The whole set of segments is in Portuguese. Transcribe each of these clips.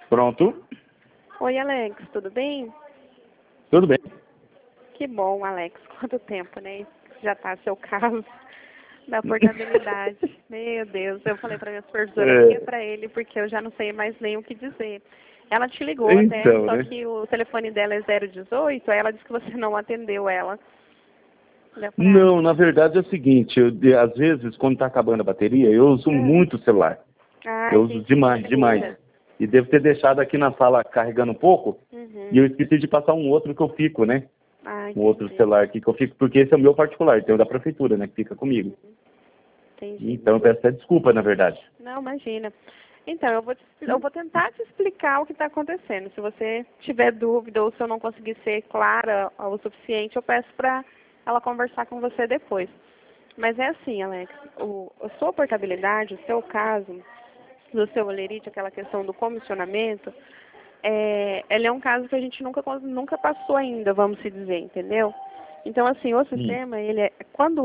Pronto? Oi, Alex, tudo bem? Tudo bem. Que bom, Alex. Quanto tempo, né? Já tá seu caso da portabilidade. Meu Deus, eu falei pra minha supervisora, liga pra ele, porque eu já não sei mais nem o que dizer. Ela te ligou até, Então, só né? que o telefone dela é 018, aí ela disse que você não atendeu ela. Deu pra... Não, na verdade é o seguinte, às vezes, quando tá acabando a bateria, eu uso muito o celular. Ah, Eu uso entendi. demais, demais. E devo ter deixado aqui na sala carregando um pouco, e eu esqueci de passar um outro que eu fico, né? Ah, Um outro entendi. celular aqui que eu fico, porque esse é o meu particular, tem o da prefeitura, né, que fica comigo. Entendi. Então eu peço até desculpa, na verdade. Não, imagina. Então, eu vou tentar te explicar o que está acontecendo. Se você tiver dúvida ou se eu não conseguir ser clara o suficiente, eu peço para ela conversar com você depois. Mas é assim, Alex, a sua portabilidade, o seu caso, do seu olerite, aquela questão do comissionamento, ele é um caso que a gente nunca passou ainda, vamos se dizer, entendeu? Então, assim, o sistema, quando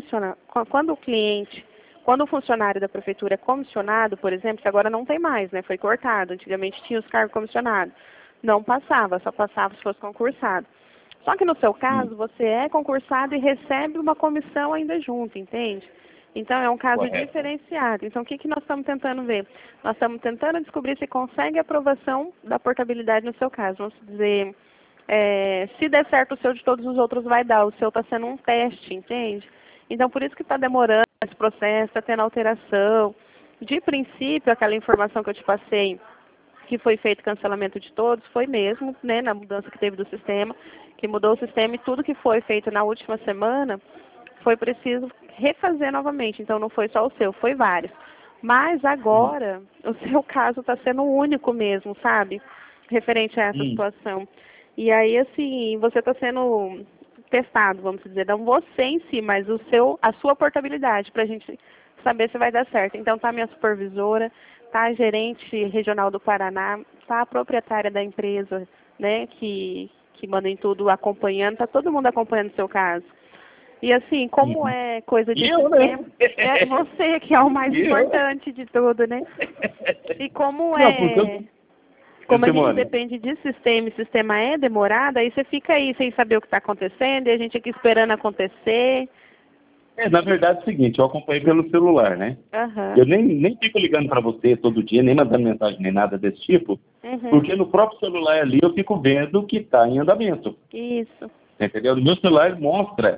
o cliente, quando o funcionário da prefeitura é comissionado, por exemplo, que agora não tem mais, né? Foi cortado. Antigamente tinha os cargos comissionados. Não passava, só passava se fosse concursado. Só que no seu caso, você é concursado e recebe uma comissão ainda junto, entende? Então, é um caso diferenciado. Então, o que nós estamos tentando ver? Nós estamos tentando descobrir se consegue aprovação da portabilidade no seu caso. Vamos dizer, se der certo o seu, de todos os outros vai dar. O seu está sendo um teste, entende? Então, por isso que está demorando esse processo, está tendo alteração. De princípio, aquela informação que eu te passei, que foi feito cancelamento de todos, foi mesmo, né, na mudança que teve do sistema, que mudou o sistema e tudo que foi feito na última semana foi preciso refazer novamente. Então, não foi só o seu, foi vários. Mas agora, o seu caso está sendo único mesmo, sabe? Referente a essa situação. E aí, assim, você está sendo testado, vamos dizer, não você em si, mas a sua portabilidade, para a gente saber se vai dar certo. Então, tá a minha supervisora, tá a gerente regional do Paraná, tá a proprietária da empresa, né, que manda em tudo acompanhando, tá todo mundo acompanhando o seu caso. E assim, como é coisa de sistema, é você que é o mais importante de tudo, né? E como Não, porque como a gente Simone, depende de sistema e sistema é demorado, aí você fica aí sem saber o que está acontecendo, e a gente aqui esperando acontecer. na verdade é o seguinte, eu acompanhei pelo celular, né? Aham. Eu nem fico ligando para você todo dia, nem mandando mensagem, nem nada desse tipo, porque no próprio celular ali eu fico vendo que está em andamento. Isso. Entendeu? No meu celular mostra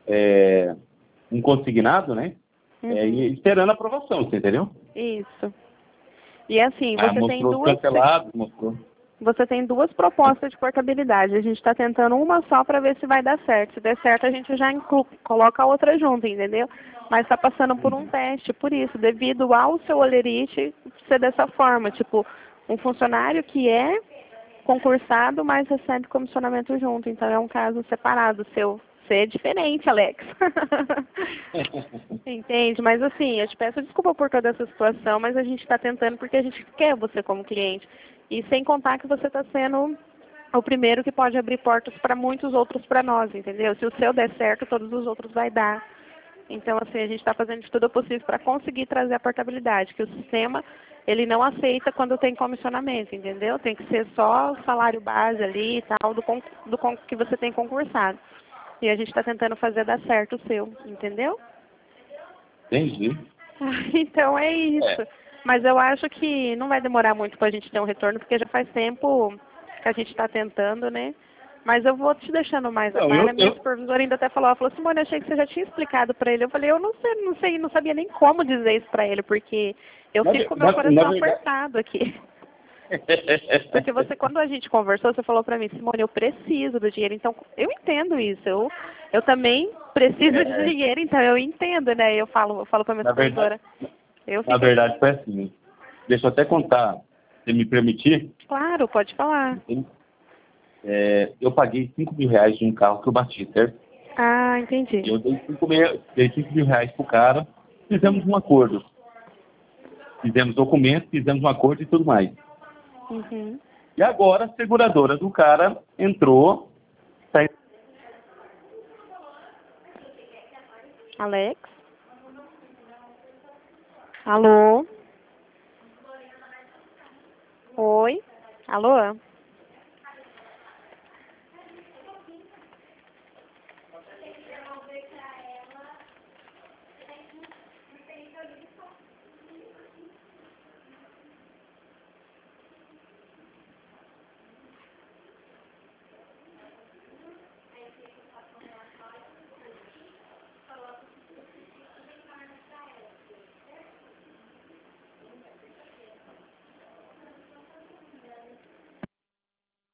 um consignado, né? E esperando a aprovação, você entendeu? Isso. E assim, Mostrou os cancelados, mostrou. você tem duas propostas de portabilidade. A gente está tentando uma só para ver se vai dar certo. Se der certo, a gente já coloca a outra junto, entendeu? Mas está passando por um teste, por isso, devido ao seu olerite ser dessa forma. Tipo, um funcionário que é concursado, mas recebe comissionamento junto. Então, é um caso separado seu. Você é diferente, Alex. Entende? Mas assim, eu te peço desculpa por toda essa situação, mas a gente está tentando porque a gente quer você como cliente. E sem contar que você está sendo o primeiro que pode abrir portas para muitos outros para nós, entendeu? Se o seu der certo, todos os outros vai dar. Então, assim, a gente está fazendo de tudo possível para conseguir trazer a portabilidade, que o sistema, ele não aceita quando tem comissionamento, entendeu? Tem que ser só o salário base ali e tal, que você tem concursado. E a gente está tentando fazer dar certo o seu, entendeu? Entendi. Então é isso. Mas eu acho que não vai demorar muito para a gente ter um retorno, porque já faz tempo que a gente está tentando, né? Mas eu vou te deixando mais a Não, par. A minha supervisora ainda até falou, ela falou, Simone, achei que você já tinha explicado para ele. Eu falei, eu não sei, não sabia nem como dizer isso para ele, porque eu fico com o meu coração apertado aqui. Porque quando a gente conversou, você falou para mim, Simone, eu preciso do dinheiro. Então, eu entendo isso. Eu também preciso de dinheiro, então eu entendo, né? Eu falo para minha supervisora. Na verdade foi assim. Deixa eu até contar, se me permitir. Claro, pode falar. Eu paguei 5 mil reais de um carro que eu bati, certo? Ah, entendi. Eu dei 5 mil reais pro cara, fizemos um acordo. Fizemos documentos, fizemos um acordo e tudo mais. E agora a seguradora do cara entrou. Alex? Alô? Oi? Alô?